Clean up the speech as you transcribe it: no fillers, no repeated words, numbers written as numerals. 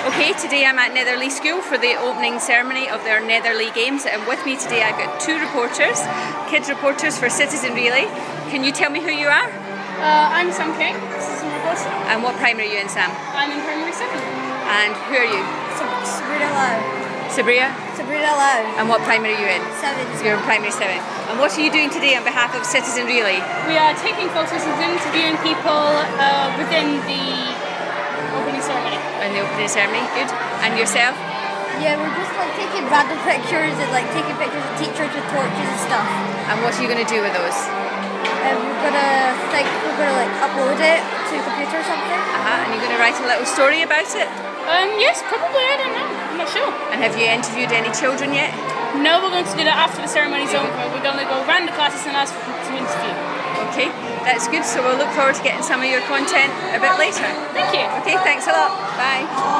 Okay, today I'm at Netherley School for the opening ceremony of their Netherley Games, and with me today I've got two reporters, kids reporters for Citizen Relay. Can you tell me who you are? I'm Sam King, citizen reporter. And what primary are you in, Sam? I'm in primary 7. And who are you? Sabrina Lau. Sabria? Sabrina Lau. And what primary are you in? 7. So you're in primary 7. And what are you doing today on behalf of Citizen Relay? We are taking photos and interviewing people within the opening ceremony. In the opening ceremony, good. And yourself? Yeah, we're just like taking random pictures and like taking pictures of teachers with torches and stuff. And what are you going to do with those? We're gonna like upload it to a computer or something. And you're going to write a little story about it? Yes, probably, I don't know. I'm not sure. And have you interviewed any children yet? No, we're going to do that after the ceremony's over. We're going to go around the classes and ask for them to interview. Okay, that's good. So we'll look forward to getting some of your content a bit later. Thank you. Okay, thanks a lot. Bye.